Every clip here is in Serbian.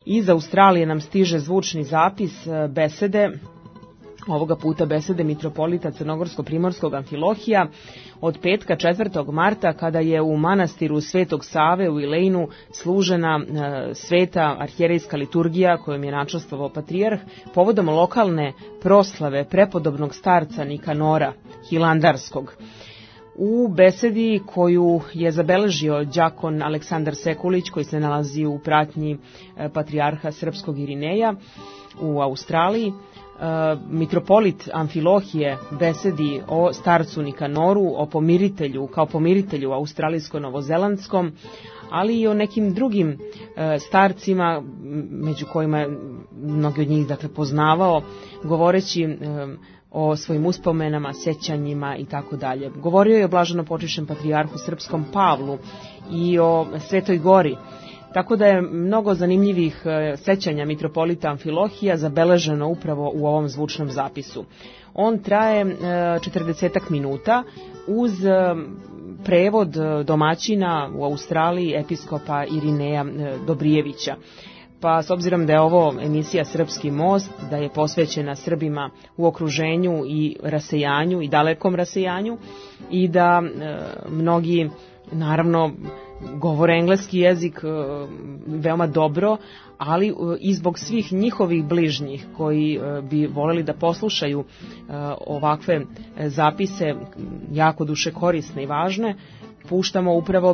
Iz Australije nam stiže zvučni zapis besede, ovoga puta besede mitropolita Crnogorsko-primorskog Amfilohija od petka 4. marta kada je u manastiru Svetog Save u Ilejnu služena sveta arhijerejska liturgija kojom je načastvovao patrijarh povodom lokalne proslave prepodobnog starca Nikanora Hilandarskog. U besedi koju je zabeležio đakon Aleksandar Sekulić, koji se nalazi u pratnji patrijarha srpskog Irineja u Australiji, mitropolit Amfilohije besedi o starcu Nikanoru, o pomiritelju, kao pomiritelju australijsko-novozelandskom, ali i o nekim drugim starcima, među kojima je mnogi od njih poznavao, govoreći o svojim uspomenama, sećanjima i tako dalje. Govorio je o blaženopočivšem patrijarhu srpskom Pavlu i o Svetoj Gori. Tako da je mnogo zanimljivih sećanja mitropolita Amfilohija zabeleženo upravo u ovom zvučnom zapisu. On traje 40 minuta uz prevod domaćina u Australiji episkopa Irineja Dobrijevića. Pa s obzirom da je ovo emisija Srpski most, da je posvećena Srbima u okruženju i rasejanju i dalekom rasejanju i da mnogi naravno govore engleski jezik veoma dobro, ali i zbog svih njihovih bližnjih koji bi voljeli da poslušaju ovakve zapise jako dušekorisne i važne, puštamo upravo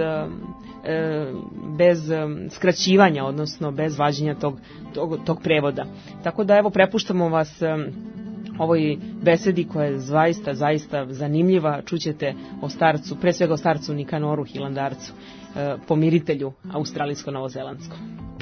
bez skraćivanja, odnosno bez vađenja tog prevoda. Tako da evo prepuštamo vas ovoj besedi koja je zaista zanimljiva. Čućete o starcu, pre svega o starcu Nikanoru Hilandarcu, pomiritelju australijsko-novozelandskom.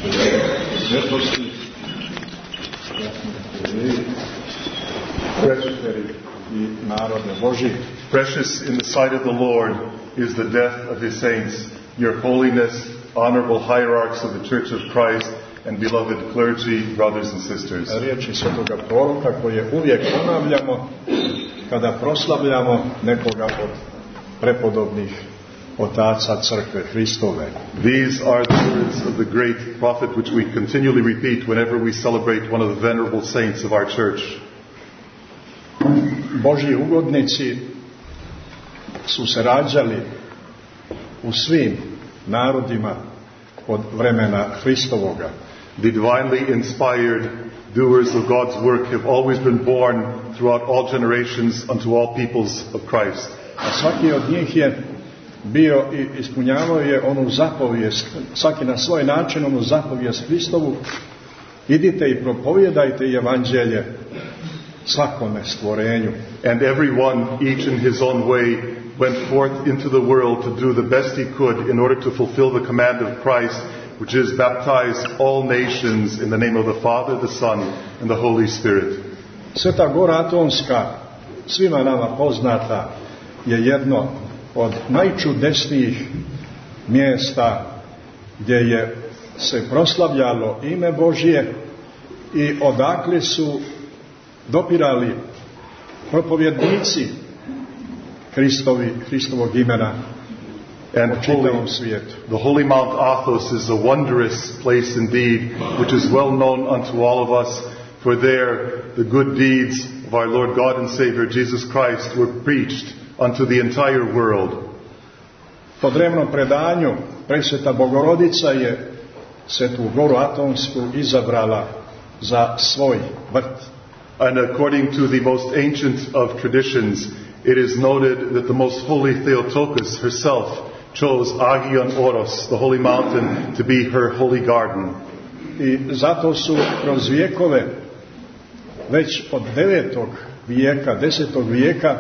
Presbyteri i narode Božji. Precious in the sight of the Lord is the death of his saints, your holiness, honorable hierarchs of the Church of Christ, and beloved clergy, brothers and sisters. Riječi svetoga proroka koje uvijek ponavljamo kada proslavljamo nekoga od prepodobnih otaca crkve Hristove. These are the words of the great prophet which we continually repeat whenever we celebrate one of the venerable saints of our church. Božji ugodnici su se rađali u svim narodima od vremena Hristovoga. The divinely inspired doers of God's work have always been born throughout all generations unto all peoples of Christ. A svaki od njih je bio i ispunjavao je onu zapovijest, svaki na svoj način onu zapovijest Hristovu: idite i propovijedajte evanđelje svakome stvorenju. And everyone, each in his own way, went forth into the world to do the best he could in order to fulfill the command of Christ, which is baptize all nations in the name of the Father, the Son, and the Holy Spirit. Sveta Gora Atonska, svima nama poznata, je jedno od najčudesnijih mjesta gdje je se proslavljalo ime Božje i odakle su dopirali propovjednici Hristovog imena u čitavom svijetu. The holy Mount Athos is a wondrous place indeed, which is well known unto all of us, for there the good deeds of our Lord God and Savior Jesus Christ were preached unto the entire world. Po drevnom predanju Presveta Bogorodica je Svetu Goru Atonsku izabrala za svoj vrt. And according to the most ancient of traditions, it is noted that the most holy Theotokos herself chose Agion Oros, the holy mountain, to be her holy garden. I zato su kroz vijekove, već od 9. vijeka, 10. vijeka,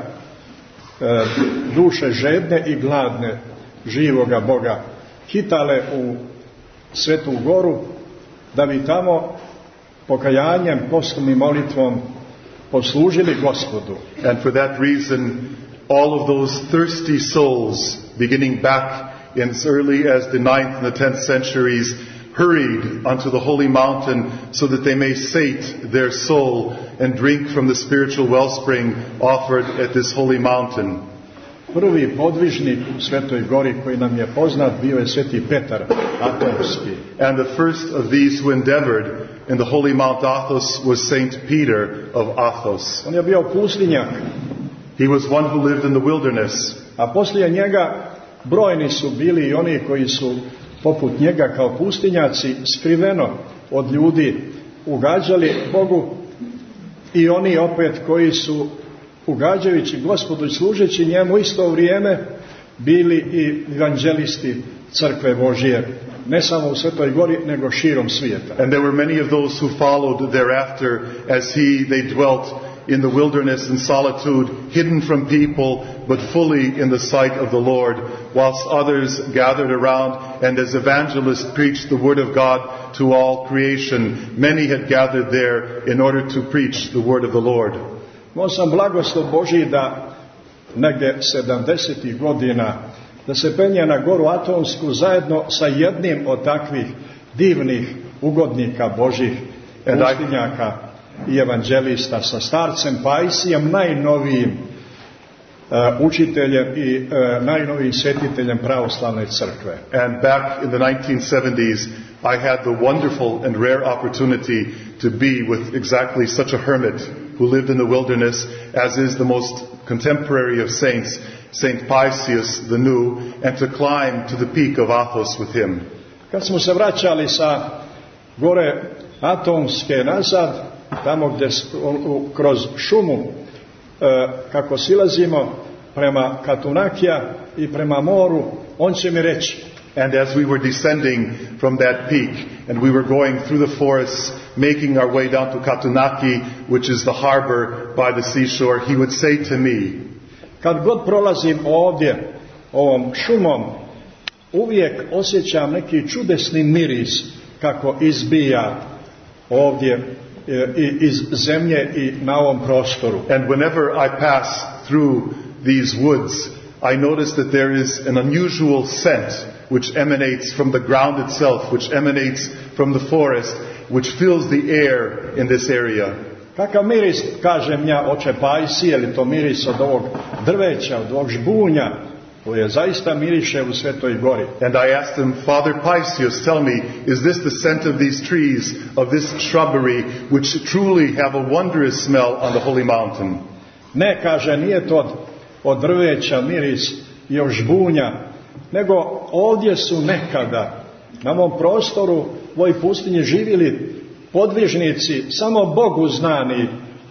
duše žedne i gladne živoga Boga hitale u Svetu Goru da bi tamo pokajanjem, postom i molitvom poslužili Gospodu. And for that reason, all of those thirsty souls, beginning back in as early as the 9th and the 10th centuries, hurried unto the holy mountain so that they may sate their soul and drink from the spiritual wellspring offered at this holy mountain. prvi podvižnik u Svetoj gori koji nam je poznat bio je Sveti Petar Atonski. And the first of these who endeavored in the holy Mount Athos was Saint Peter of Athos. On je bio pustinjak. He was one who lived in the wilderness. A poslije njega brojni su bili i oni koji su poput njega kao pustinjaci skriveno od ljudi ugađali Bogu i oni opet koji su ugađajući Gospodu i služeći njemu isto vrijeme bili i evanđelisti crkve Božije, ne samo u Svetoj gori nego širom svijeta. And there were many of those who followed thereafter as they dwelt in the wilderness and solitude, hidden from people, but fully in the sight of the Lord, whilst others gathered around, and as evangelists preached the word of God to all creation, many had gathered there in order to preach the word of the Lord. Imao sam blagoslov Božji da negdje 70. godina da se penje na goru Atonsku zajedno sa jednim od takvih divnih ugodnika Božjih, pustinjaka i evanđelista, sa starcem Pajsijem, najnovijim učiteljem i najnovijim svetiteljem pravoslavne crkve. And back in the 1970s, I had the wonderful and rare opportunity to be with exactly such a hermit who lived in the wilderness, as is the most contemporary of saints, Saint Paisius the New, and to climb to the peak of Athos with him. Kad smo se vraćali sa gore Atonske nazad, tamo gdje kroz šumu kako silazimo prema Katunakija i prema moru, on će mi reći. And as we were descending from that peak and we were going through the forests, making our way down to Katunaki, which is the harbor by the seashore, he would say to me, kad god prolazim ovdje ovom šumom, uvijek osjećam neki čudesni miris kako izbija ovdje iz zemlje i na ovom prostoru. And whenever I pass through these woods, I notice that there is an unusual scent which emanates from the ground itself, which emanates from the forest, which fills the air in this area. Kakav miris, kažem ja, oče Pajsije, li to miris od ovog drveća, od ovog žbunja, koje zaista miriše u Svetoj gori. And I asked him, Father Paisius, tell me, is this the scent of these trees, of this shrubbery, which truly have a wondrous smell on the holy mountain? Ne, kaže, nije to od drveća miris i od žbunja, nego ovdje su nekada, na ovom prostoru, u ovoj pustinji živjeli podvižnici, samo Bogu znani.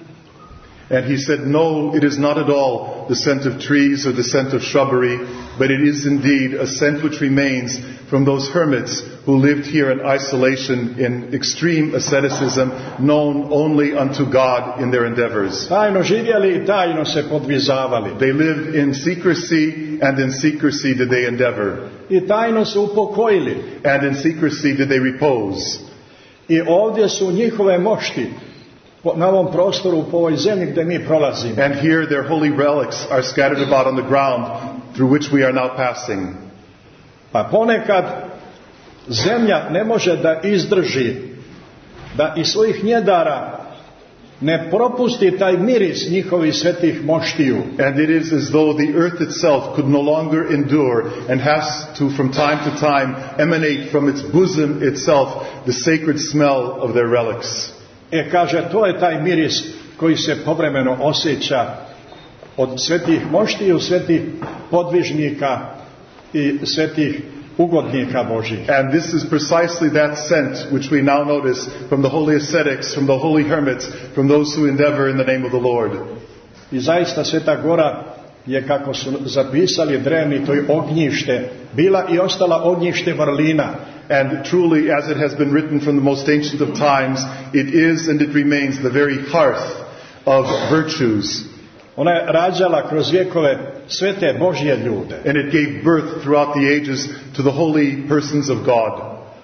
And he said, no, it is not at all the scent of trees or the scent of shrubbery, but it is indeed a scent which remains from those hermits who lived here in isolation, in extreme asceticism, known only unto God in their endeavors. Tajno živjeli i tajno se podvizavali. They lived in secrecy, and in secrecy did they endeavor. I tajno se upokojili. And in secrecy did they repose. I ovdje su njihove mošti na ovom prostoru, po ovoj zemlji gdje mi prolazimo. And here their holy relics are scattered about on the ground through which we are now passing. Pa ponekad zemlja ne može da izdrži, da iz svojih njedara ne propusti taj miris njihovih svetih moštiju. And it is as though the earth itself could no longer endure and has to from time to time emanate from its bosom itself the sacred smell of their relics. Kaže, to je taj miris koji se povremeno osjeća od svetih moštiju, svetih podvižnika i svetih ugodnika Božih. And this is precisely that scent which we now notice from the holy ascetics, from the holy hermits, from those who endeavor in the name of the Lord. I zaista Sveta Gora je, kako su zapisali drevni, to je ognjište, bila i ostala ognjište vrlina. And truly, as it has been written from the most ancient of times, it is and it remains the very hearth of virtues. Ona je rađala kroz vjekove svete Božje ljude. And it gave birth throughout the ages to the holy persons of God.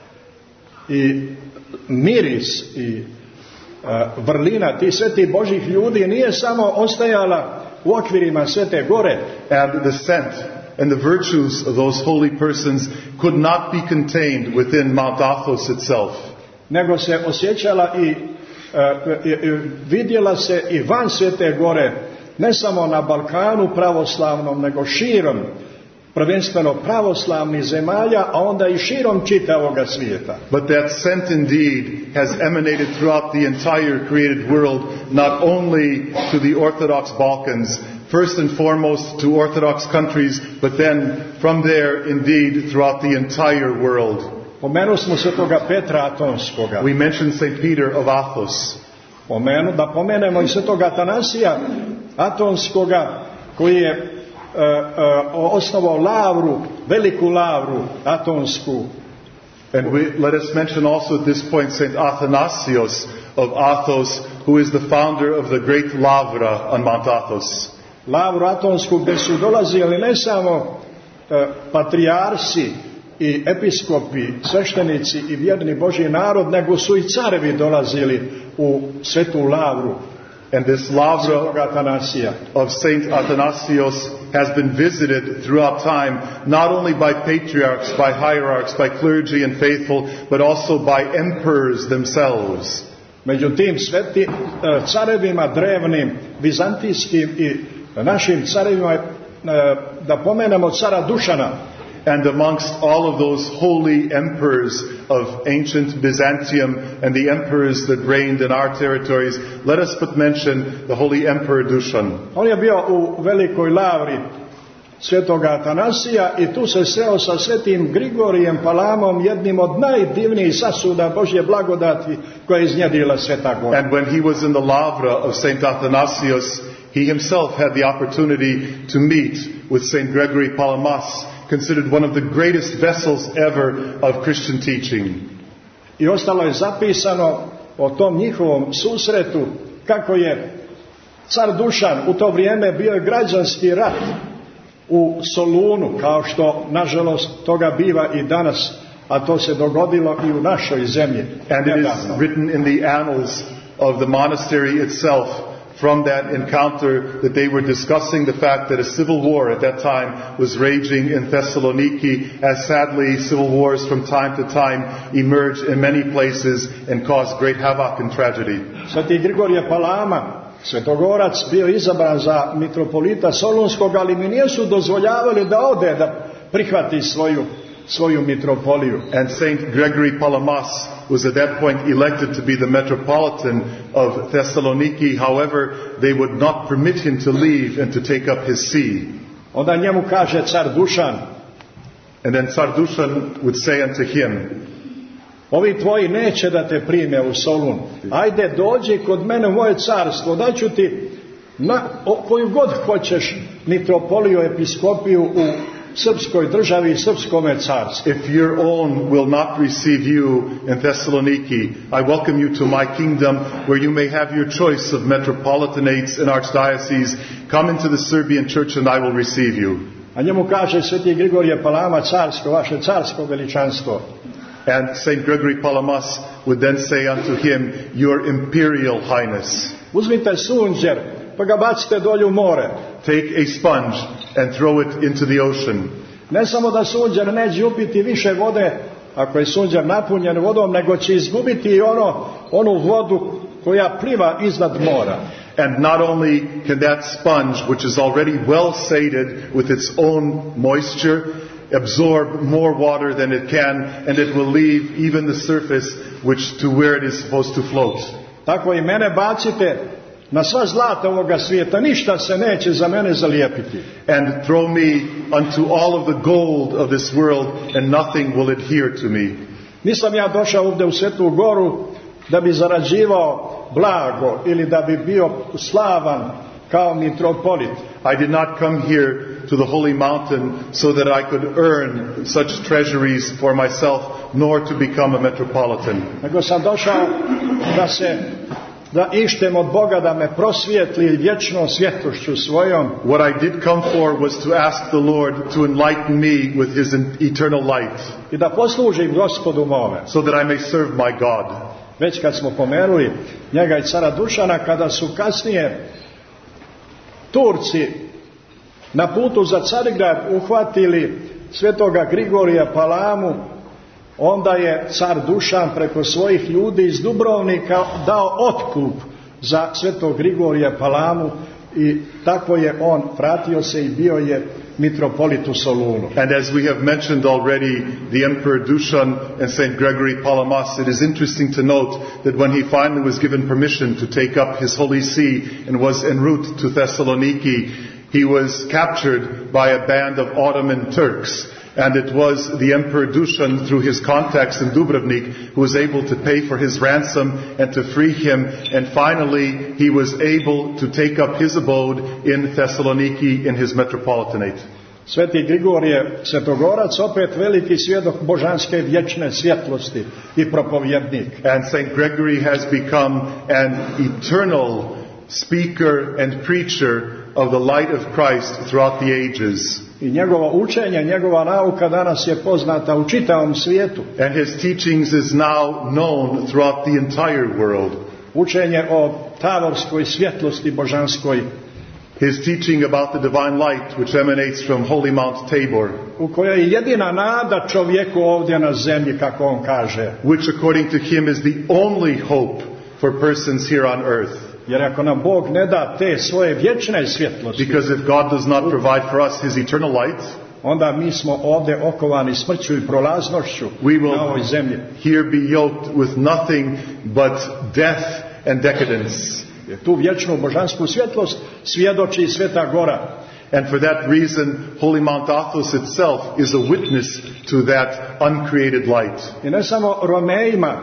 I miris i vrlina tih svetih Božjih ljudi nije samo ostajala u okvirima Svete Gore. And the scent and the virtues of those holy persons could not be contained within Mount Athos itself. Nego se osjećala i vidjela se i van Svete Gore ne samo na Balkanu pravoslavnom, nego širom, prvenstveno pravoslavnih zemalja, a onda i širom čitavoga svijeta. But that scent indeed has emanated throughout the entire created world, not only to the Orthodox Balkans, first and foremost to Orthodox countries, but then from there indeed throughout the entire world. Pomenuli smo svetoga Petra Atonskoga. We mentioned St. Peter of Athos. Da pomenemo i svetoga Atanasija Atonskoga, koji je osnovao lavru, veliku lavru Atonsku. And let us mention also at this point St. Athanasios of Athos, who is the founder of the great Lavra on Mount Athos. Lavru Atonsku, gdje su dolazili ne samo patrijarsi i episkopi, sveštenici i vjerni Božji narod, nego su i carevi dolazili u svetu lavru. And this lavra of St. Athanasios has been visited throughout time, not only by patriarchs, by hierarchs, by clergy and faithful, but also by emperors themselves. Među tim carevima drevnim, vizantijskim i našim carevima, da pomenemo cara Dušana. And amongst all of those holy emperors of ancient Byzantium and the emperors that reigned in our territories, let us but mention the holy emperor Dušan. On je bio u velikoj lavri svetoga Atanasija i tu se sreo sa svetim Grigorijem Palamom, jednim od najdivnijih sasuda Božje blagodati koja je iznjedrila Sveta Gora. And when he was in the lavra of St. Athanasios, he himself had the opportunity to meet with St. Gregory Palamas, considered one of the greatest vessels ever of Christian teaching. I ostalo je zapisano o tom njihovom susretu kako je car Dušan, u to vrijeme bio je građanski rat u Solunu, kao što nažalost toga biva i danas, a to se dogodilo i u našoj zemlji. And it is written in the annals of the monastery itself, from that encounter, that they were discussing the fact that a civil war at that time was raging in Thessaloniki, as sadly civil wars from time to time emerge in many places and cause great havoc and tragedy. Sveti Grigorije Palama, svetogorac, bio izabran za mitropolita Solunskog, ali mi nisu dozvoljavali da ode, da prihvati svoju mitropoliju. And Saint Gregory Palamas was at that point elected to be the metropolitan of Thessaloniki. However, they would not permit him to leave and to take up his see. Onda njemu kaže car Dušan. And then Tsar Dušan would say unto him, ovi tvoji neće da te prime u Solun. Ajde, dođi kod mene u moje carstvo, daću ti koju god hoćeš mitropoliju, episkopiju u srpskoj državi i srpskome carstvu. If your own will not receive you in Thessaloniki, I welcome you to my kingdom, where you may have your choice of metropolitanates and archdioceses. Come into the Serbian church and I will receive you. A njemu kaže sveti Grigorije Palama, carsko, vaše carsko veličanstvo. And Saint Gregory Palamas would then say unto him, your imperial highness. Uzmite sunđer, pa ga bacite dolje u more. Take a sponge and throw it into the ocean. Ne samo da sunđer neće upiti više vode, ako je sunđer napunjen vodom, nego će izgubiti i onu vodu koja pliva iznad mora. And not only can that sponge, which is already well sated with its own moisture, absorb more water than it can, and it will leave even the surface to where it is supposed to float. Tako i mene bacite na sva zlata ovoga svijeta, ništa se neće za mene zalijepiti. And throw me unto all of the gold of this world, and nothing will adhere to me. Nisam ja došao ovdje u Svetu Goru da bi zarađivao blago ili da bi bio slavan kao mitropolit. I did not come here to the holy mountain so that I could earn such treasuries for myself, nor to become a metropolitan. Nego sam došao da ištem od Boga da me prosvijetli vječnom svjetlošću svojom. What I did come for was to ask the Lord to enlighten me with His eternal light. I da poslužim Gospodu mome. So that I may serve my God. Već kad smo pomenuli njega i cara Dušana, kada su kasnije Turci na putu za Carigrad uhvatili svetoga Grigorija Palamu, onda je car Dušan preko svojih ljudi iz Dubrovnika dao otkup za svetog Grigorija Palamu I tako je on vratio se I bio je mitropolit u Solunu. And as we have mentioned already, the Emperor Dušan and Saint Gregory Palamas, it is interesting to note that when he finally was given permission to take up his Holy See and was en route to Thessaloniki, he was captured by a band of Ottoman Turks. And it was the Emperor Dušan, through his contacts in Dubrovnik, who was able to pay for his ransom and to free him. And finally, he was able to take up his abode in Thessaloniki in his metropolitanate. Sveti Grigorije Svetogorac, opet veliki svjedok božanske vječne svjetlosti I propovjednik. And Saint Gregory has become an eternal speaker and preacher of the light of Christ throughout the ages. I njegovo učenje, njegova nauka danas je poznata u čitavom svijetu. And his teachings is now known throughout the entire world. Učenje o tavorskoj svjetlosti božanskoj. His teaching about the divine light which emanates from Holy Mount Tabor. U kojoj je jedina nada čovjeku ovdje na zemlji, kako on kaže. Which according to him is the only hope for persons here on earth. Jer ako nam Bog ne da te svoje vječne svjetlosti, because if God does not provide for us his eternal light, onda mi smo ovdje okovani smrću I prolaznošću na ovoj zemlji. Here be yoked with nothing but death and decadence. Jer tu vječnu božansku svjetlost svjedoči Sveta Gora. And for that reason, Holy Mount Athos itself is a witness to that uncreated light. I ne samo Romejima,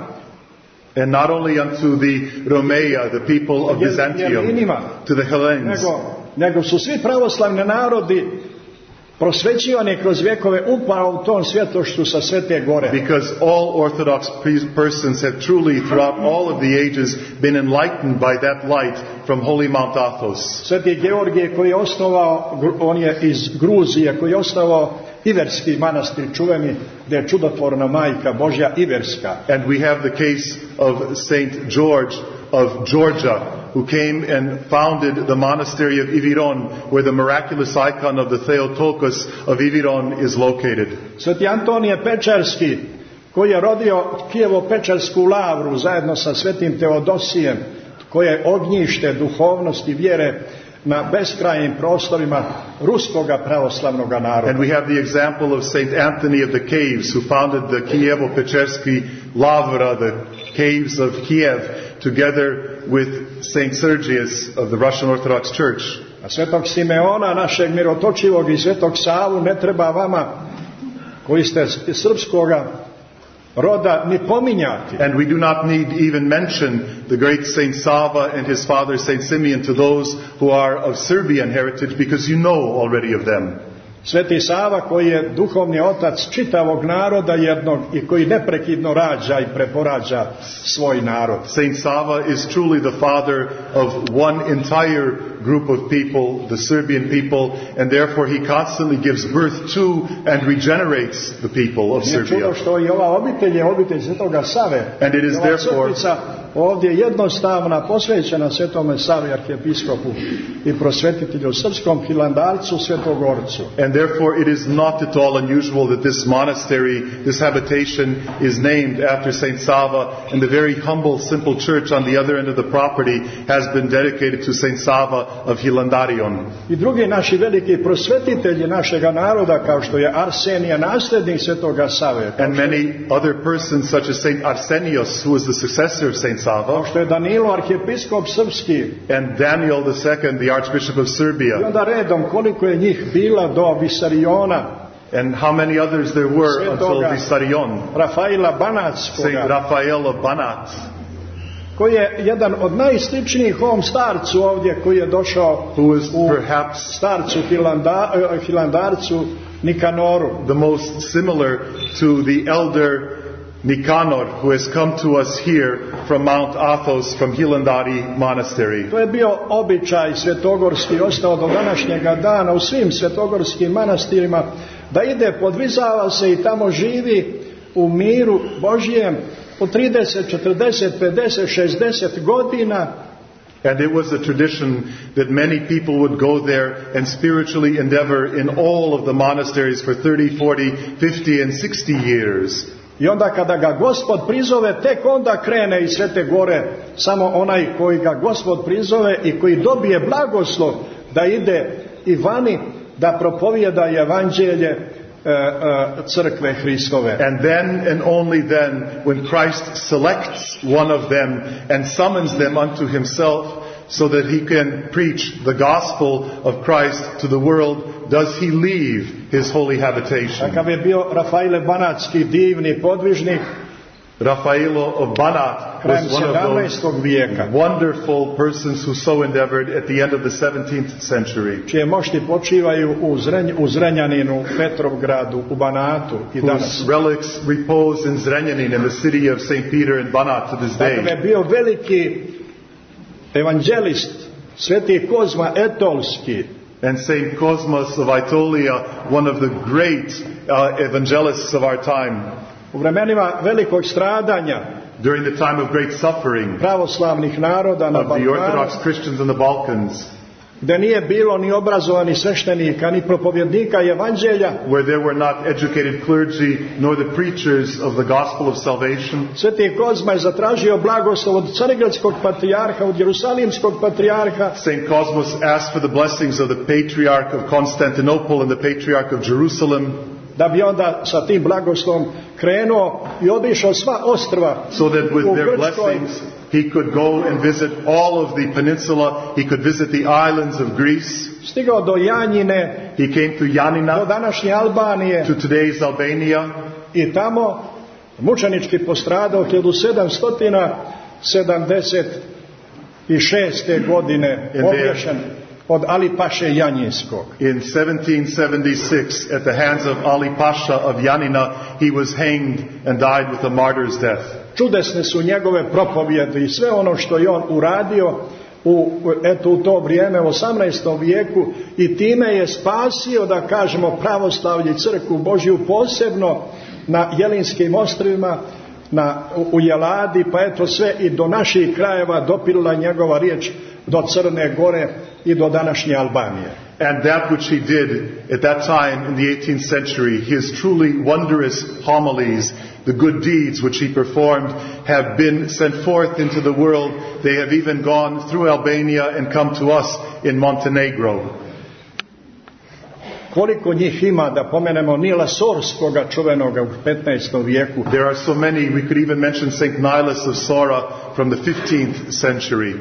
and not only unto the Romea, the people of Byzantium, to the Hellenes, nego su svi pravoslavni narodi prosvećivani kroz vjekove upravo u tom svjetlošću sa Svete Gore. Because all Orthodox persons have truly throughout all of the ages been enlightened by that light from Holy Mount Athos. Sveti Georgije koji je osnovao, on je iz Gruzije, koji je osnovao Iverski manastir čuveni, gdje je čudotvorna majka Božja Iverska. And we have the case of Saint George of Georgia, who came and founded the monastery of Iviron, where the miraculous icon of the Theotokos of Iviron is located. Sveti Antonije Pečarski, koji je rodio Kijevo-Pečarsku lavru zajedno sa Svetim Teodosijem, koje je ognjište duhovnosti vjere na beskrajnim prostorima ruskoga pravoslavnog naroda. And we have the example of Saint Anthony of the Caves, who founded the Kijevo-Pečerski Lavra, the caves of Kiev, together with Saint Sergius of the Russian Orthodox Church. A Svetog Simeona, našeg mirotočivog, I Svetog Savu ne treba vama, koji ste srpskoga roda, ni pominjati. And we do not need even mention the great Saint Sava and his father Saint Simeon to those who are of Serbian heritage, because you know already of them. Sveti Sava, koji je duhovni otac čitavog naroda jednog I koji neprekidno rađa I preporađa svoj narod. Saint Sava is truly the father of one entire group of people, the Serbian people, and therefore he constantly gives birth to and regenerates the people of Serbia. Nije čudo što I ova obitelj je obitelj Svetoga Save. And it is therefore ovdje jednostavna, posvećena Svetome Savi, arhijepiskopu I prosvetitelju srpskom, Hilandarcu, Svetogorcu. And therefore it is not at all unusual that this monastery, this habitation, is named after Saint Sava, and the very humble, simple church on the other end of the property has been dedicated to Saint Sava of Hilandarion. I drugi naši veliki prosvetitelji našega naroda, kao što je Arsenije, nasljednik Svetoga Save. And many other persons, such as Saint Arsenios, who was the successor of Saint Sava. Kao što je Danilo, arhijepiskop srpski. And Daniel II, the Archbishop of Serbia. I onda redom, koliko je njih bila do Visariona. And how many others there were until Visarion. Rafaela Banatskoga. Saint Raphael of Banat. Koji je jedan od najsličnijih ovom starcu ovdje, koji je došao who was u perhaps starcu Hilandarcu Nikanoru. The most similar to the elder Nikanor, who has come to us here from Mount Athos, from Hilandari Monastery. To je bio običaj svetogorski, ostao do današnjega dana u svim svetogorskim manastirima, da ide, podvizava se I tamo živi u miru Božjem po 30, 40, 50, 60 godina. And it was a tradition that many people would go there and spiritually endeavor in all of the monasteries for 30, 40, 50 and 60 years. I onda kada ga Gospod prizove, tek onda krene iz Svete Gore samo onaj koji ga Gospod prizove i koji dobije blagoslov da ide i vani da propovijeda evanđelje crkve Hristove. And then and only then, when Christ selects one of them and summons them unto himself so that he can preach the gospel of Christ to the world, does he leave his holy habitation. Takav je bio Rafael Banatski, divni podvižnik. Rafaelo of Banat was one of those wonderful persons who so endeavored at the end of the 17th century. Čije mošti počivaju u Zrenjaninu, Petrovgradu, u Banatu i danas. Whose relics repose in Zrenjanin, in the city of St. Peter and Banat to this day. Takav je bio veliki evanđelist, Sveti Kozma Etolski. And St. Cosmas of Aetolia, one of the great evangelists of our time. U vremenima velikog stradanja, during the time of great suffering, pravoslavnih naroda na of the Orthodox Christians in the Balkans, gdje nije bilo ni obrazovanih sveštenika, ni propovjednika evanđelja, where there were not educated clergy, nor the preachers of the gospel of salvation, Sveti Kozma je zatražio blagoslov od Carigradskog patrijarha, od Jerusalimskog patrijarha. St. Cosmos asked for the blessings of the Patriarch of Constantinople and the Patriarch of Jerusalem, da bi onda sa tim blagoslovom krenuo i obišao sva ostrva so that with u their Grčkoj. blessings he could go and visit all of the peninsula, he could visit the islands of Greece. Stigao do Janjine, he came to do Janina, današnje Albanije, to today's Albania, i tamo mučenički postradao 1776. godine, obješen od Ali Paše Janjinskog. In 1776, at the hands of Ali Pasha of Janina, he was hanged and died with a martyr's death. Čudesne su njegove propovjedi i sve ono što je on uradio u to vrijeme, u 18. vijeku, i time je spasio, da kažemo, pravoslavlje, crkvu Božju, posebno na Jelinskim ostrvima, u Jeladi, pa eto sve i do naših krajeva dopirila njegova riječ do Crne Gore i do današnje Albanije. And that which he did at that time in the 18th century, his truly wondrous homilies, the good deeds which he performed, have been sent forth into the world. They have even gone through Albania and come to us in Montenegro. Koliko njih ima, da pomenemo Nila Sorskoga, čuvenoga u 15. vijeku. There are so many. We could even mention St. Nilus of Sora from the 15th century.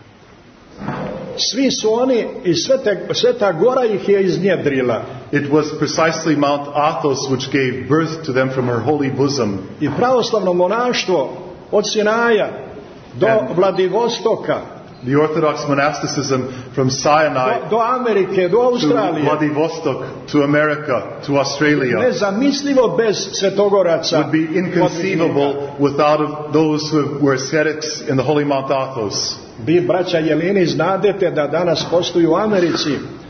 Svi su oni, i Sveta Gora ih je iznjedrila. It was precisely Mount Athos which gave birth to them from her holy bosom. I pravoslavno monaštvo od Sinaja do Vladivostoka, the Orthodox monasticism from Sinai do Amerike, do Australije, to Vladivostok, to America, to Australia, nezamislivo bez svetogoraca, would be inconceivable without those who were ascetics in the holy Mount Athos. Vi, braća Jelini, znadete da danas postoji u Americi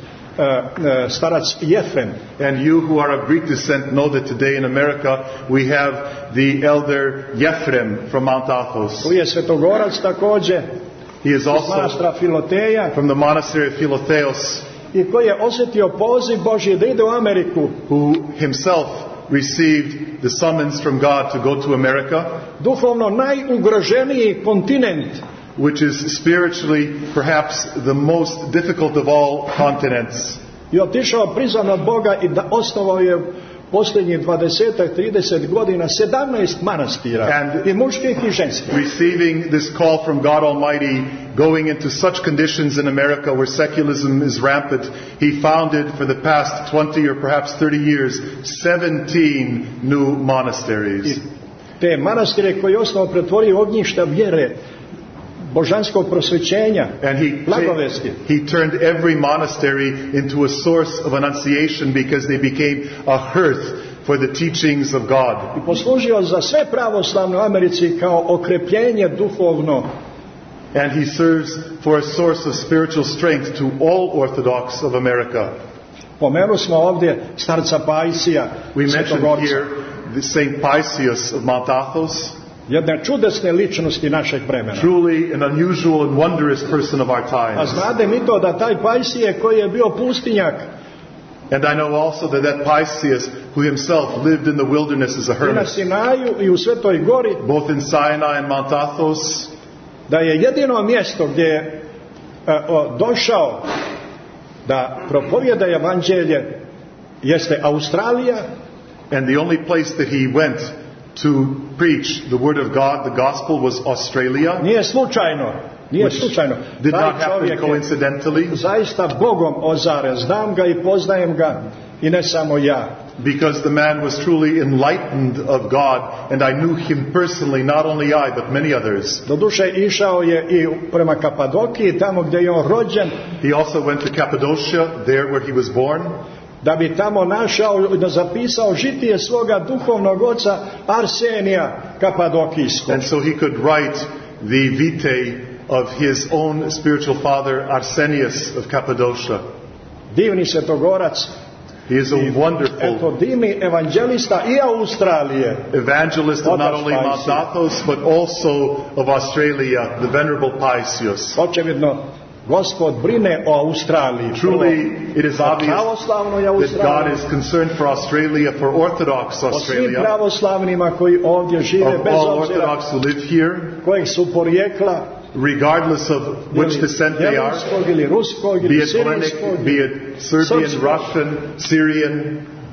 starac Jefrem. And you who are of Greek descent know that today in America we have the elder Jefrem from Mount Athos. Koji je svetogorac također. He is also from the monastery of Philotheos, i koji je osjetio poziv Božji da ide u Ameriku, who himself received the summons from God to go to America, duhovno najugroženiji kontinent, which is spiritually perhaps the most difficult of all continents. I otišao prizvan od Boga i da osnovao je posljednjih 20-30 godina 17 manastira, i muških i ženskih. Receiving this call from God Almighty, going into such conditions in America where secularism is rampant, he founded for the past 20 or perhaps 30 years 17 new monasteries. I te manastire koje je osnovao pretvorio ognjišta vjere, božanskog prosvećenja, blagovesti. He turned every monastery into a source of annunciation because they became a hearth for the teachings of God. I poslužio za sve pravoslavne u Americi kao okrepljenje duhovno. And he serves for a source of spiritual strength to all Orthodox of America. Pomenuli smo ovdje starca Paisija, we mentioned here the Saint Paisius of Mount Athos. Jedne čudesne ličnosti našeg vremena. Truly an unusual and wondrous person of our times. A znate mi to da taj Paisije koji je bio pustinjak, And I know also that Paisius, who himself lived in the wilderness as a I na hermit, Sinaju i u Svetoj gori, both in Sinai and Mount Athos, da je jedino mjesto gdje je došao da propovjeda evanđelje jeste Australija, and the only place that he went to preach the word of God, the gospel, was Australia. nije slučajno. Nije Which slučajno. did Taj not happen čovjek je coincidentally, zaista Bogom ozaren. Znam ga i poznajem ga i ne samo ja. because the man was truly enlightened of God, and I knew him personally, not only I, but many others. Doduše išao je i prema Kapadokiji, tamo gdje je on rođen, He also went to Cappadocia, there where he was born, da bi tamo našao, da zapisao žitije svoga duhovnog oca Arsenija Kapadokijskog. and so he could write the vitae of his own spiritual father, Arsenius of Cappadocia. Divni svetogorac, He is a wonderful eto divni evanđelista i Australije. evangelist of not only Mount Paisius. Athos, but also of Australia, the Venerable Paisius. Očevidno, Gospod brine o Australiji. Truly, it is O obvious pravoslavnoj that God Australiji, is concerned for Australia, for Orthodox o svim Australia, pravoslavnima koji ovdje žive, of bez all obzira Orthodox who live here, kojeg su porijekla, regardless of which descent they are, jemenskog ili ruskog be ili it Hellenic, sirijskog. be it Serbian, Srpskog. Russian, Syrian.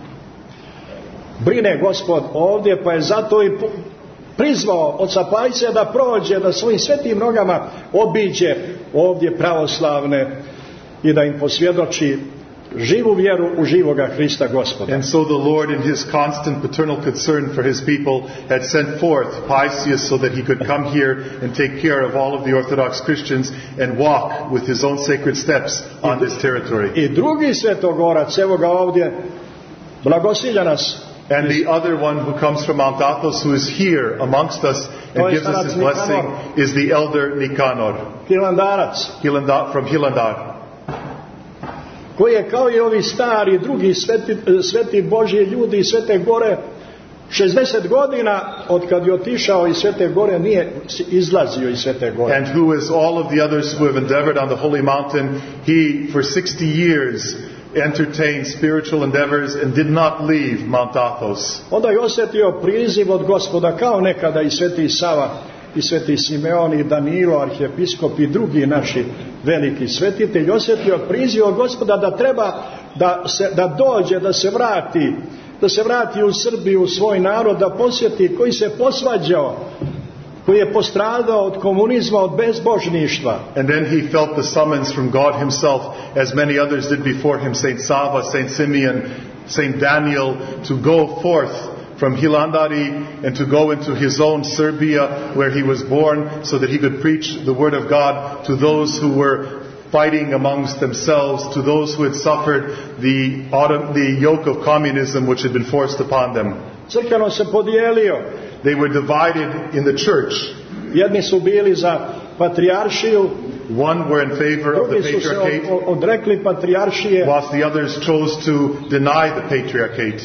Brine Gospod ovdje, pa je zato i prizvao oca Paisija da prođe, da svojim svetim nogama obiđe ovdje pravoslavne i da im posvjedoči živu vjeru u živoga Hrista Gospoda. And so the Lord, in His constant paternal concern for His people, had sent forth Paisius so that he could come here and take care of all of the Orthodox Christians and walk with his own sacred steps on this territory. I drugi svetogorac, evo ga ovdje, blagosilja nas. And the other one who comes from Mount Athos, who is here amongst us and gives us his blessing, is the elder Nicanor Hilandarac, from Hilandar, koji je kao i ovi stari drugi sveti Božji ljudi iz Svete Gore 60 godina od kad je otišao iz Svete Gore nije izlazio iz Svete Gore. and who, as all of the others who have endeavored on the holy mountain, he for 60 years entertained spiritual endeavors and did not leave Mount Athos. Onda je osjetio priziv od Gospoda kao nekada i Sveti Sava i Sveti Simeon i Danilo, arhijepiskop i drugi naši veliki svetitelji. Osjetio priziv od Gospoda da treba da dođe, da se vrati u Srbiju, u svoj narod, da posjeti koji se posvađao, koji je postradao od komunizma, od bezbožništva. And then he felt the summons from God himself, as many others did before him, Saint Sava, Saint Simeon, Saint Daniel, to go forth from Hilandari and to go into his own Serbia, where he was born, so that he could preach the word of God to those who were fighting amongst themselves, to those who had suffered the yoke of communism which had been forced upon them. Crkveno se podijelio. They were divided in the church. Jedni su bili za patrijaršiju, One were in favor of the drugi su se patriarchate, odrekli patrijaršije whilst the others chose to deny the patriarchate.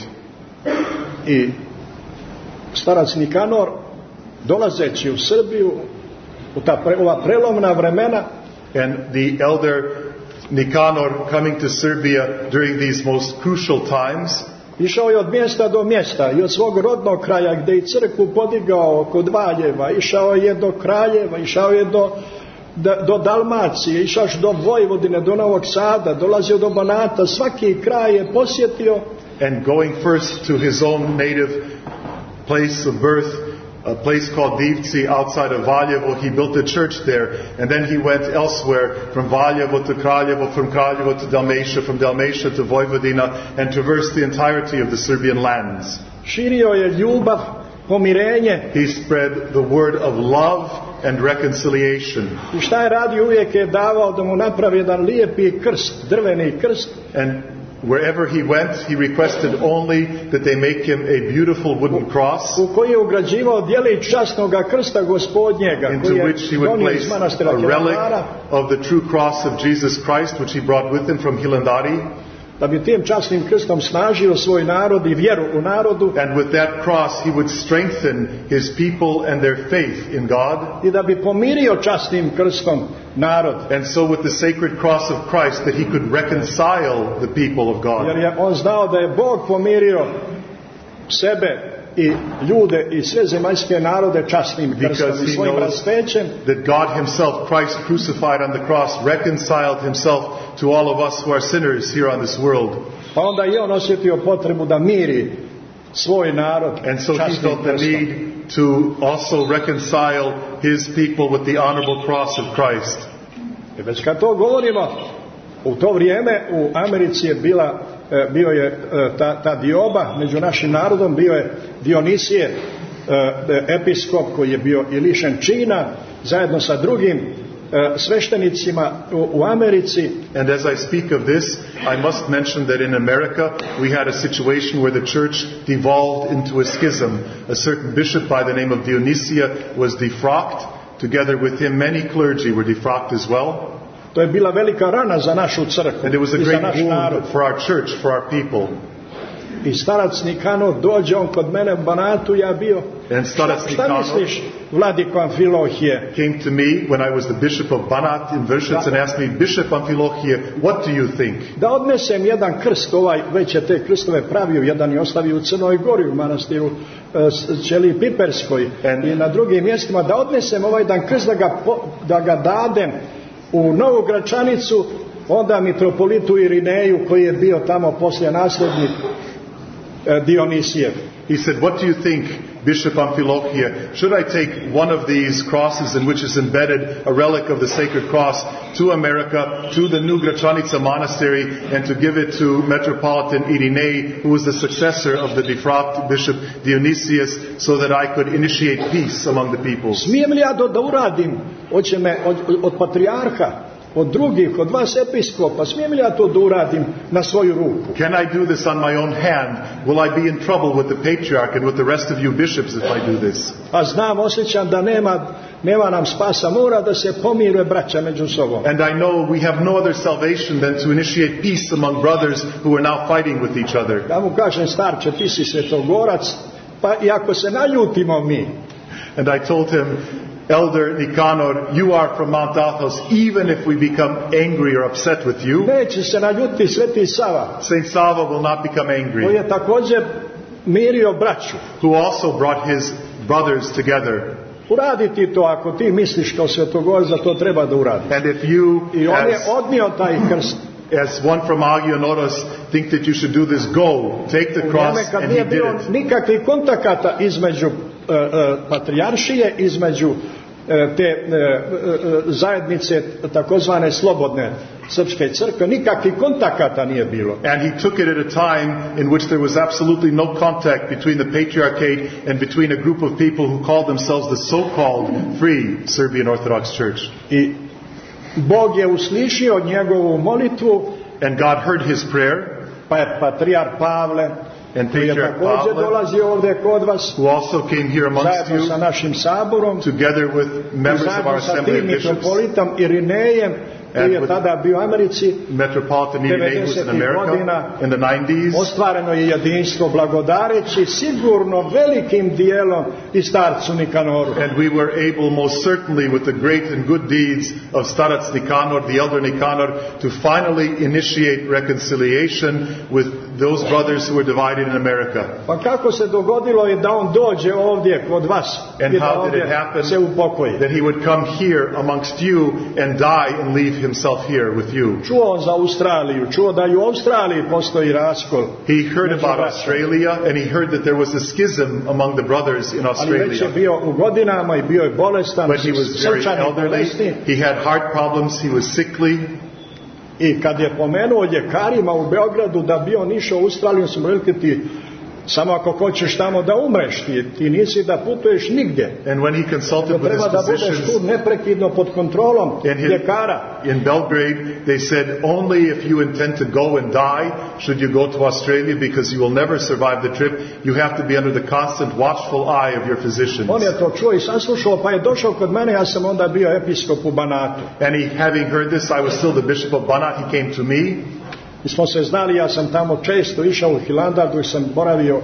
i starac Nikanor dolazeći u Srbiju u ova prelomna vremena And the elder Nicanor, coming to Serbia during these most crucial times, išao je od mjesta do mjesta i od svog rodnog kraja gdje je crkvu podigao kod Valjeva, išao je do Kraljeva, išao je do Dalmacije, išao do Vojvodine, do Novog Sada, dolazio do Banata, svaki kraj je posjetio. and going first to his own native place of birth, a place called Divci outside of Valjevo. He built a church there, and then he went elsewhere, from Valjevo to Kraljevo, from Kraljevo to Dalmatia, from Dalmatia to Vojvodina, and traversed the entirety of the Serbian lands. Širio je ljubav, pomirenje. He spread the word of love and reconciliation. I šta je radio? Uvijek je davao da mu napravi jedan lijepi krst, drveni krst. And wherever he went, he requested only that they make him a beautiful wooden cross, U koji je ugrađivao djelić časnoga krsta gospodnjega, into koji je which he would donio iz place manastira a relic Hilandara. of the true cross of Jesus Christ, which he brought with him from Hilandari. da bi tim časnim krstom snažio svoj narod i vjeru u narodu, and with that cross he would strengthen his people and their faith in God, i da bi pomirio časnim krstom narod. and so with the sacred cross of Christ that he could reconcile the people of Jer God. je on znao da je Bog pomirio sebe i ljude i sve zemaljske narode časnim krstom Because i he svojim knows raspećem. that God himself, Christ crucified on the cross, reconciled himself to all of us who are sinners here on this world. Pa onda i on osjetio potrebu da miri svoj narod And so he časnim felt the krstom. need to also reconcile his people with the honorable cross of Christ. I već kad to govorimo, u to vrijeme u Americi je bio je ta dioba među našim narodom, bio je Dionisije, episkop koji je bio i lišen čina zajedno sa drugim sveštenicima u Americi. And as I speak of this, I must mention that in America we had a situation where the church devolved into a schism. A certain bishop by the name of Dionysia was defrocked. Together with him, many clergy were defrocked as well. To je bila velika rana za našu crkvu And it was a i za great naš narod. wound for our church, for our people. I starac Nikanor dođe, on kod mene u Banatu, ja bio. And starac Šta Nikanor misliš, vladiko Amfilohije? came to me when I was the bishop of Banat in Vršac and asked me, Bishop Amfilohije, what do you think? Da odnesem jedan krst, već je te krstove pravio, jedan je ostavio u Crnoj Gori, u manastiru Ćeliji Piperskoj i na drugim mjestima, da odnesem ovaj jedan krst, da ga dadem u Novu Gračanicu, onda mitropolitu Irineju, koji je bio tamo poslije naslednik Dionisijev. He said, what do you think, Bishop Amfilohije? Should I take one of these crosses in which is embedded a relic of the sacred cross to America, to the New Gračanica monastery, and to give it to Metropolitan Irinei, who was the successor of the defrocked Bishop Dionysius, so that I could initiate peace among the peoples? Smijem li ja da uradim? Hoće me od patrijarha, od drugih, od vas episkopa, smijem li ja to da uradim na svoju ruku? Can I do this on my own hand? Will I be in trouble with the patriarch and with the rest of you bishops if I do this? A znam, osjećam da nema nam spasa, mora da se pomire braća među sobom. And I know we have no other salvation than to initiate peace among brothers who are now fighting with each other. Ja mu kažem, starče, ti si svetogorac, pa i ako se naljutimo mi. And I told him, Elder Nikanor, you are from Mount Athos, even if we become angry or upset with you, Neće se naljuti Sveti Sava, Saint Sava will not become koji angry, je također mirio braću. who also brought his brothers together. Uradi ti to, ako ti misliš kao svetogorac da to treba da uradi. And if you, I on je odnio taj krst. as one from Agionoros, think that you should do this, go, take the U vrijeme cross, kad and he nije did bilo it. nikakvih kontakata između patrijaršije, između te zajednice takozvane slobodne srpske crkve, nikakvih kontakata nije bilo. And he took it at a time in which there was absolutely no contact between the Patriarchate and between a group of people who called themselves the so-called Free Serbian Orthodox Church. I Bog je uslišio njegovu molitvu, And God heard his prayer, pa je patrijar Pavle, and koji je Patriarch također Pavle, dolazio ovdje kod vas, who also came here amongst zajedno sa you, našim saborom, together with members of our zajedno sa assembly tim of bishops, mitropolitom Irinejem, koji je tada bio u Americi. Metropolitan Irinei, who was in 90-ih America godina in the 90s. Ostvareno je jedinstvo blagodareći sigurno velikim dijelom i starcu Nikanoru. And we were able most certainly with the great and good deeds of Starac Nikanor, the elder Nikanor, to finally initiate reconciliation with those brothers who were divided in America. Pa kako se dogodilo je da on dođe ovdje kod vas And i da how did it ovdje happen se upokoji? that he would come here amongst you and die and leave himself here with you? Čuo za Australiju, čuo da i u Australiji postoji raskol. He heard među about braćom. Australia, and he heard that there was a schism among the brothers in Ali već je Australia. bio u godinama i bio je bolestan, But he was very srčani elderly, bolesni. he had heart problems, he was sickly. I kad je pomenuo ljekarima u Beogradu da bi on išao u Australiju, sam rekao ti samo ako hoćeš tamo da umreš, ti nisi da putuješ nigdje. And when he consulted with his Treba da budeš physicians tu neprekidno pod kontrolom ljekara. in Belgrade, they said only if you intend to go and die should you go to Australia, because you will never survive the trip. You have to be under the constant watchful eye of your physicians. On je to čuo i saslušao, pa je došao kod mene, ja sam onda bio episkop u Banatu. And he, having heard this, I was still the bishop of Banat. He came to me. Mi smo se znali, ja sam tamo često išao u Hilandar, dok sam boravio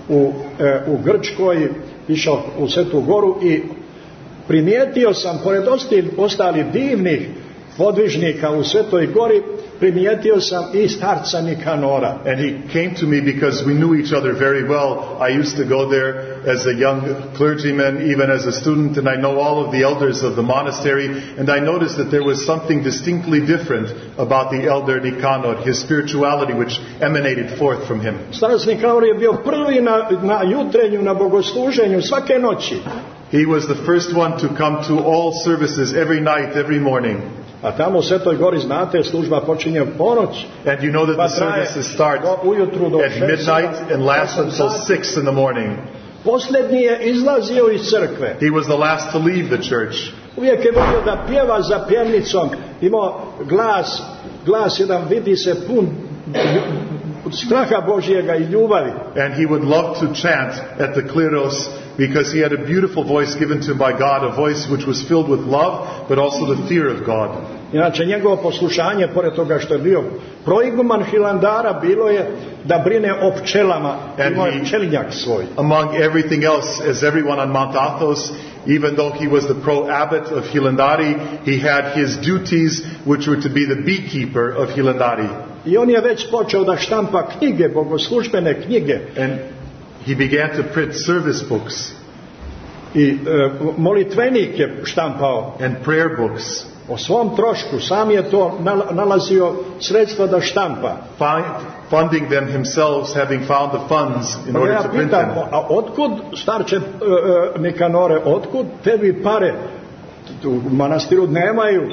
u Grčkoj, išao u Svetu Goru i primijetio sam, pored ostalih divnih podvižnika u Svetoj Gori, primijetio sam i starca Nikanora. And he came to me because we knew each other very well. I used to go there as a young clergyman, even as a student, and I know all of the elders of the monastery, and I noticed that there was something distinctly different about the elder Nikanor, his spirituality which emanated forth from him. Starac Nikanor je bio prvi na jutrenju, na bogosluženju svake noći. He was the first one to come to all services every night, every morning. A tamo u Svetoj Gori, znate, služba počinje u ponoć. And you know that the services start at midnight and last until 6 in the morning. Posljednji je izlazio iz crkve. He was the last to leave the church. Uvijek je volio da pjeva za pjevnicom. Imao glas jedan, vidi se, pun straha Božjega i ljubavi. And he would love to chant at the kleros because he had a beautiful voice given to him by God, a voice which was filled with love, but also the fear of God. Inače, njegovo poslušanje, pored toga što je bio proiguman Hilandara, bilo je da brine o pčelama. Imao je pčelinjak svoj. Among everything else, as everyone on Mount Athos, even though he was the pro-abbot of Hilandari, he had his duties which were to be the beekeeper of Hilandari. I on je već počeo da štampa knjige, bogoslužbene knjige. And he began to print service books. I molitvenik je štampao. And prayer books. O svom trošku, sam je to nalazio sredstva da štampa. Funding them himself, having found the funds in order to print them. A otkud, starče Nikanore, otkud tebi pare? U manastiru nemaju,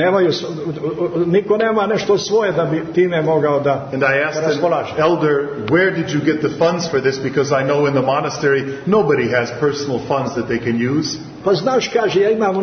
niko nema nešto svoje da bi time mogao da And I asked him, Elder, where did you get the funds for this? Because I know in the monastery nobody has personal funds that they can use. Pa znaš, kaže, ja imam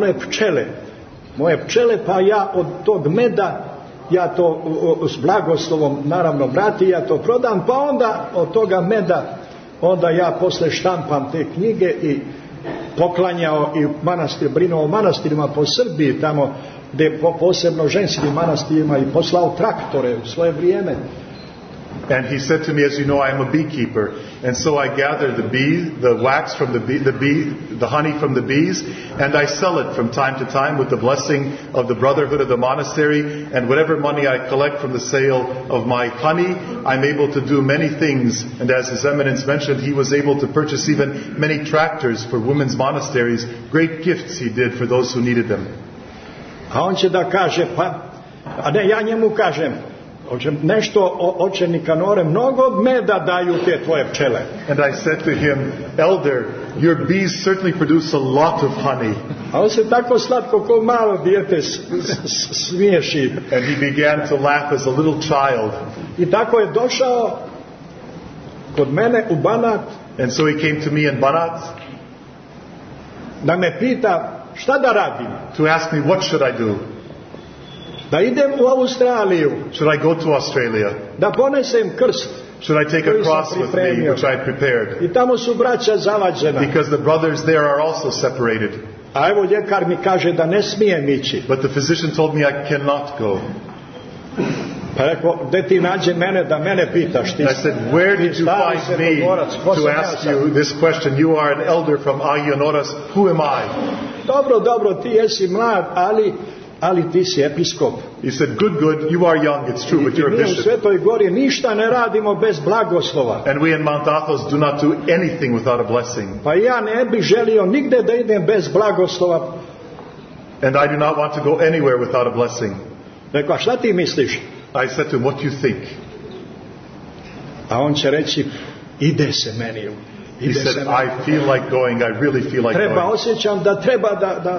moje pčele, pa ja od tog meda, ja to s blagoslovom, naravno, brati, ja to prodam, pa onda od toga meda, onda ja posle štampam te knjige i poklanjao i manastir, brinuo o manastirima po Srbiji, tamo gdje posebno ženskim manastirima, i poslao traktore u svoje vrijeme. And he said to me, as you know, I am a beekeeper, and so I gather the wax from the honey from the bees, and I sell it from time to time with the blessing of the brotherhood of the monastery, and whatever money I collect from the sale of my honey, I'm able to do many things. And as His Eminence mentioned, he was able to purchase even many tractors for women's monasteries, great gifts he did for those who needed them. A on će da kaže, a ne, ja njemu kažem, nešto oče Nikanore, mnogo meda daju te tvoje pčele. And I said to him, Elder, your bees certainly produce a lot of honey. A on se tako slatko ko malo dijete smiješi. And he began to laugh as a little child. I tako je došao kod mene u Banat. And so he came to me in Banat. Da me pita šta da radim. To ask me what should I do. Da idem u Australiju. Should I go to Australia? Da ponesem krst. Should I take a cross with me, which I prepared? I tamo su braća zavađena. Because the brothers there are also separated. A evo ljekar mi kaže da ne smijem ići. But the physician told me I cannot go. Pa rekao, gde ti nađe mene da mene pitaš? I said, where did you find me to ask you this question? You are an elder from Agionoras. Who am I? Dobro, ti jesi mlad, ali ti si episkop. He said, good, you are young, it's true, but you're a bishop. Mi u Svetoj Gori ništa ne radimo bez blagoslova. And we in Mount Athos do not do anything without a blessing. Pa ja ne bih želio nigde da idem bez blagoslova. And I do not want to go anywhere without a blessing. Rekao, šta ti misliš? I said to him, what do you think? A on će reći, ide se meni. He said, I feel like going. I really feel like going. Osjećam da treba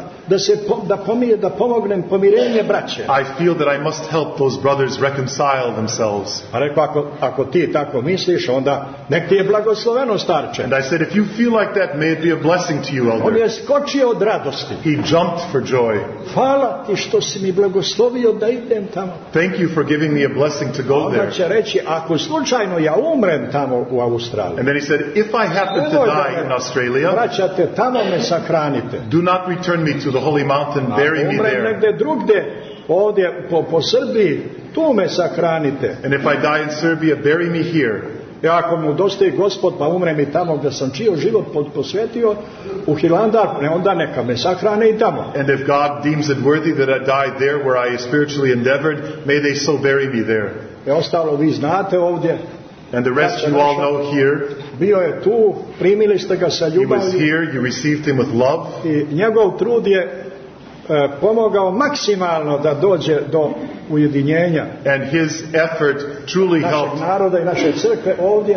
da pomognem pomirenje braće. I feel that I must help those brothers reconcile themselves. A rekao, ako ti tako misliš, onda nek ti je blagosloveno, starče. And I said, if you feel like that, may it be a blessing to you, elder. On je skočio od radosti. He jumped for joy. Hvala ti što si mi blagoslovio da idem tamo. Thank you for giving me a blessing to go there. Onda će reći, ako slučajno ja umrem tamo u Australiji. And then he said, if I happen to die in Australia, vraćate tamo, me sahranite. Do not return me to the holy mountain, bury me there. Negde drugde, ovdje po Srbiji, tu me sahranite. And if I die in Serbia, bury me here. I ako mu dostoji Gospod, pa umrem i tamo gdje sam čio život posvetio, u Hilandar, onda neka me sahrane i tamo. And if God deems it worthy that I die there where I spiritually endeavored, may they so bury me there. I ostalo vi znate ovdje. And the rest you all know here. Bio je tu, primili ste ga sa He ljubavlju. was here, you received him with love. I njegov trud je pomogao maksimalno da dođe do ujedinjenja And his effort truly našeg helped naroda i naše crkve ovdje.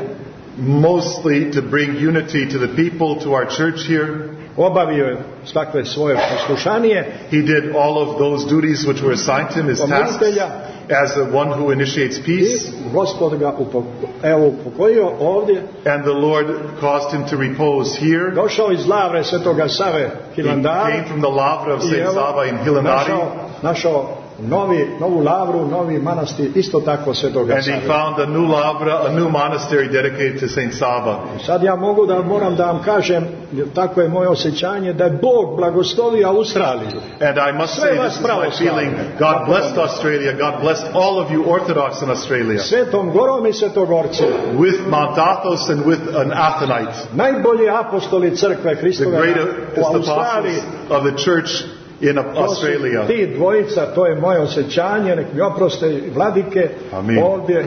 mostly to bring unity to the people, to our church here. Obavio je takve svoje poslušanije. He did all of those duties which were assigned to him, his tasks, as the one who initiates peace. I Gospod ga upokojio ovdje. And the Lord caused him to repose here. Došao iz Lavre Svetoga Save He Hilandara. came from the Lavra of Saint Sava in Hilandari. Našao novu lavru, novi manastir, isto tako Svetoga And he Save. found a new Lavra, a new monastery dedicated to Saint Sava. Sad ja moram da vam kažem, tako je moje osjećanje, da je Bog blagoslovio Australiju. And I must say, this is my feeling. God blessed Australia. God blessed all of you Orthodox in Australia. Svetom Gorom i Svetogorcem. With Mount Athos and with an Athonite. Najbolji apostoli crkve The Hristove greatest u Australiji. apostles of the church in Australia. Ti dvojica, to je moje osjećanje, nek mi oproste i vladike. Amin. Ovdje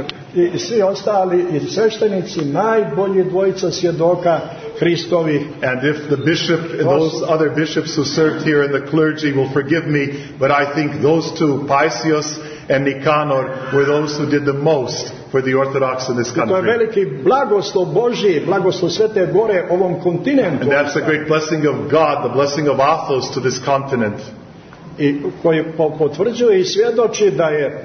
i svi ostali i sveštenici, najbolji dvojica svjedoka Hristovih. And if the bishop and those other bishops who served here in the clergy will forgive me, but I think those two, Paisios and Nicanor, were those who did the most for the Orthodox in this To je country. veliki blagoslov Božji, blagoslov Svete Gore ovom kontinentu. And that's the great blessing of God, the blessing of Athos to this continent. I koji potvrđuje i svjedoči da je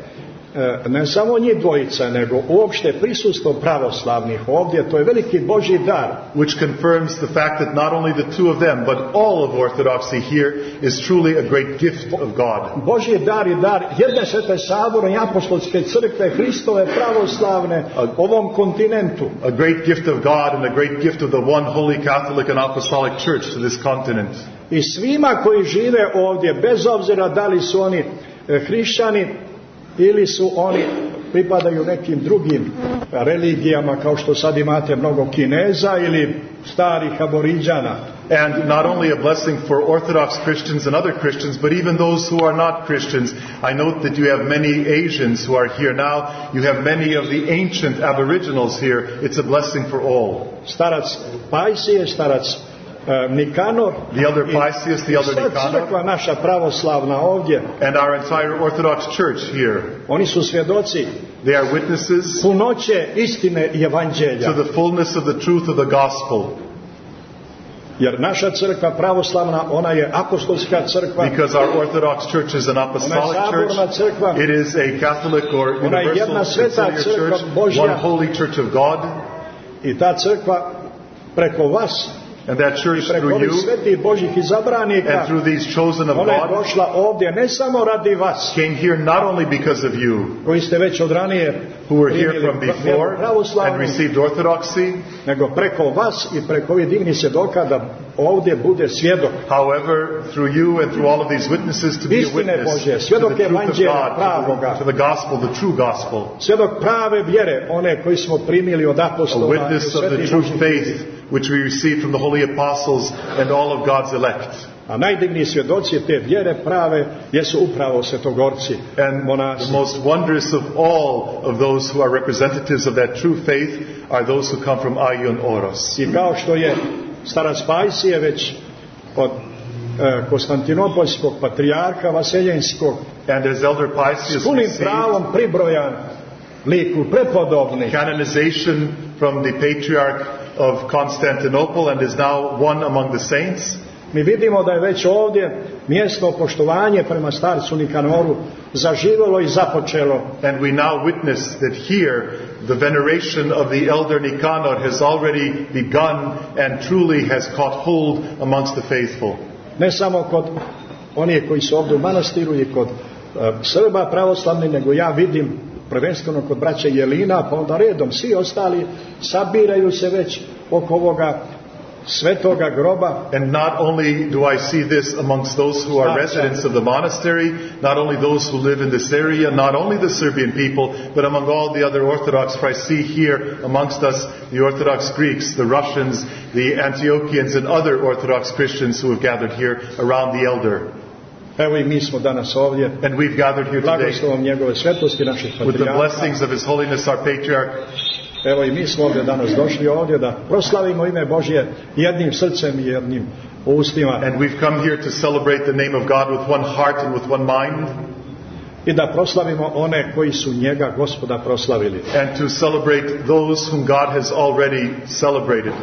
ne samo njih dvojica, nego uopšte prisustvo pravoslavnih ovdje, to je veliki Božji dar. Which confirms the fact that not only the two of them, but all of Orthodoxy here is truly a great gift of God. Božji dar i dar jedne svete saborne i apostolske crkve Hristove pravoslavne ovom kontinentu. A great gift of God and a great gift of the one holy Catholic and Apostolic Church to this continent. I svima koji žive ovdje, bez obzira da li su oni hrišćani ili su oni pripadaju nekim drugim religijama, kao što sad imate mnogo Kineza ili starih aboriđana. And not only a blessing for Orthodox Christians and other Christians, but even those who are not Christians. I note that you have many Asians who are here now. You have many of the ancient aboriginals here. It's a blessing for all. Starac Pajsije, starac Nikanor, The elder Paisius, the elder Nicanor, crkva naša pravoslavna ovdje, and our entire Orthodox Church here. oni su svjedoci They are witnesses punoće istine i evanđelja. to the fullness of the truth of the gospel. Jer naša crkva pravoslavna, ona je apostolska crkva. Because our Orthodox Church is an apostolic church. It is a Catholic or universal conciliar church, one holy church of God. I ta crkva preko vas, And that church preko through ovih you svetih Božjih izabranika, and through these chosen of ona je God došla ovdje ne samo radi vas, came here not only because of you, koji ste već od ranije who were here from before and received orthodoxy, nego preko vas i preko ovih divnih svjedoka da ovdje bude svjedok. however, through you and through all of these witnesses to be a witness to the truth of God, to the gospel, the true gospel, Svjedok prave vjere, one koji smo primili od a apostola i witness of the svetih true Božjih faith ljudi. which we received from the holy apostles and all of God's elect. A najdivniji svjedoci te vjere prave jesu upravo svetogorci, And monasi. the most wondrous of all of those who are representatives of that true faith are those who come from Aion Oros. I kao što je starac Pajsije već od Konstantinopoljskog patrijarha Vaseljenskog And as Elder Paisius s punim received pravom pribrojan liku prepodobni, canonization from the Patriarch of Constantinople and is now one among the saints, mi vidimo da je već ovdje mjesno poštovanje prema starcu Nikanoru zaživjelo i započelo. and we now witness that here the veneration of the elder Nicanor has already begun and truly has caught hold amongst the faithful. Ne samo kod onih koji su ovdje u manastiru i kod Srba pravoslavnih, nego ja vidim prvenstveno kod braće Jelina, pa onda redom svi ostali sabiraju se već oko ovoga svetoga groba. And not only do I see this amongst those who are residents of the monastery, not only those who live in this area, not only the Serbian people, but among all the other Orthodox, for I see here amongst us the Orthodox Greeks, the Russians, the Antiochians, and other Orthodox Christians who have gathered here around the elder. Evo i mi smo danas ovdje. And we've gathered here today Blagoslovom njegove svetosti naših with the patrijarha. blessings of His Holiness our Patriarch. Evo i mi smo ovdje danas došli ovdje da proslavimo ime Božje jednim srcem i jednim ustima. And we've come here to celebrate the name of God with one heart and with one mind. I da proslavimo one koji su njega, Gospoda, proslavili. And to celebrate those whom God has already celebrated.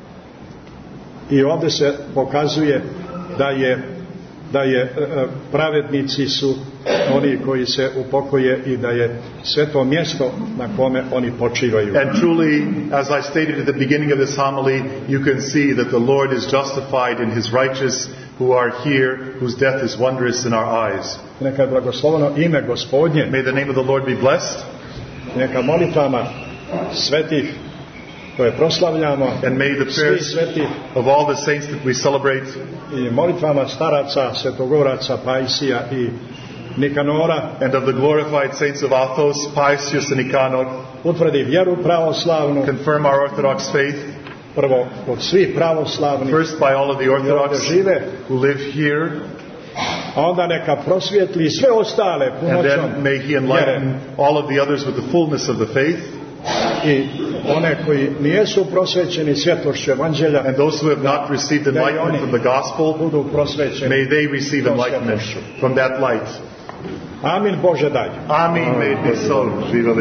I ovdje se pokazuje da je pravednici su oni koji se upokoje i da je sve to mjesto na kome oni počivaju. And truly, as I stated at the beginning of this homily, you can see that the Lord is justified in His righteous who are here, whose death is wondrous in our eyes. Neka je blagosloveno ime Gospodnje. May the name of the Lord be blessed. Neka molitvama svetih koje proslavljamo, and may the prayers of all the saints that we celebrate, i molitvama staraca, svetogoraca Paisija i Nikanora, and of the glorified saints of Athos, Paisius and Nicanor, utvrdi vjeru pravoslavnu, confirm our Orthodox faith, prvo od svih pravoslavnih, first by all of the Orthodox who live here, a onda neka prosvijetli sve ostale punoćom, and then may He enlighten all of the others with the fullness of the faith, i one koji nijesu prosvećeni svjetlošću evanđelja, and those who have not received enlightenment from the gospel, budu prosvećeni, may they receive enlightenment from that light. Amin, Bože daj. Amin, may it be so. Živjeli.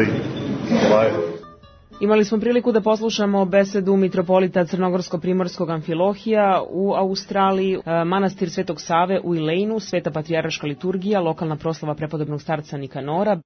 Imali smo priliku da poslušamo besedu mitropolita Crnogorsko-primorskog Amfilohija u Australiji, manastir Svetog Save u Elainu, sveta patrijarška liturgija, lokalna proslava prepodobnog starca Nikanora.